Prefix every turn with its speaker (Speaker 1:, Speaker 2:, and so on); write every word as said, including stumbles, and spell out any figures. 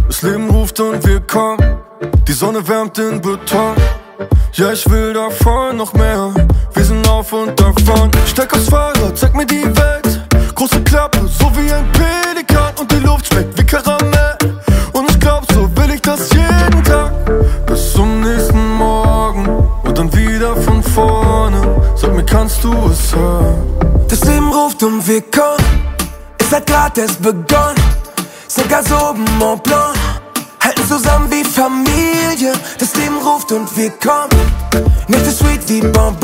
Speaker 1: Das Leben ruft und wir kommen. Die Sonne wärmt den Beton. Ja, ich will davon noch mehr. Wir sind auf und davon. Steig aufs Fahrrad, zeig mir die Welt. Große Klappe, so wie ein Pelikan. Und die Luft schmeckt wie Karamell. Und ich glaub, so will ich das jeden Tag. Bis zum nächsten Morgen und dann wieder von vorne. Sag mir, kannst du es hören?
Speaker 2: Das Leben ruft und wir kommen. Es hat grad erst begonnen. Sind ganz oben Mont Blanc. Halten zusammen wie Familie. Das Leben ruft und wir kommen. Nicht so sweet wie Bonbon.